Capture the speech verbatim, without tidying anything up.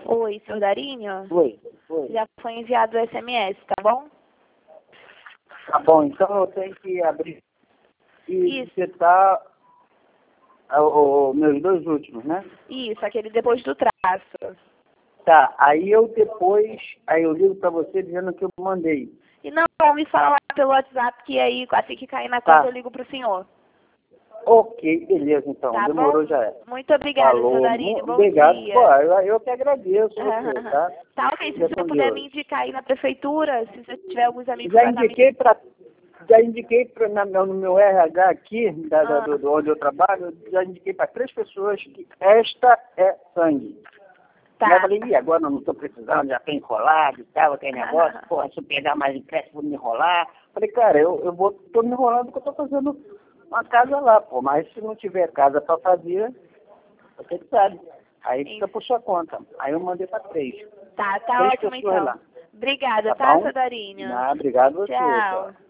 Oi, senhor Darinho? Oi, oi. Já foi enviado o S M S, tá bom? Tá bom, então eu tenho que abrir e Isso. digitar os meus dois últimos, né? Isso, aquele depois do traço. Tá, aí eu depois, aí eu ligo pra você dizendo que eu mandei. E não, me fala lá pelo WhatsApp que aí, assim que cair na Tá. conta, eu ligo pro senhor. Ok, beleza então, Tá demorou, bom? já é. Muito obrigada, senhor Falou, Darinho. mu- Bom obrigado. Pô, dia. eu, eu que agradeço você, tá? Tá ok, se Fica você com puder Deus. me indicar aí na prefeitura, se você tiver alguns amigos Já pra estar me... indiquei pra, já indiquei pra, na, no meu R H aqui, da, da- Ah, do, do onde eu trabalho, já indiquei para três pessoas que esta é sangue. Aí eu tá. falei, e agora eu não estou precisando, já tem enrolado e tal, aquele negócio, porra, se eu pegar mais empréstimo, vou me enrolar. Falei, cara, eu, eu vou, tô me enrolando porque eu tô fazendo uma casa lá, pô, mas se não tiver casa para fazer, você que sabe. Aí fica por sua conta. Aí eu mandei para três. Tá, tá Três ótimo pessoas então. lá. Obrigada, Tá tá, bom? seu Darinho? Ah, obrigado a você, Tchau. tchau.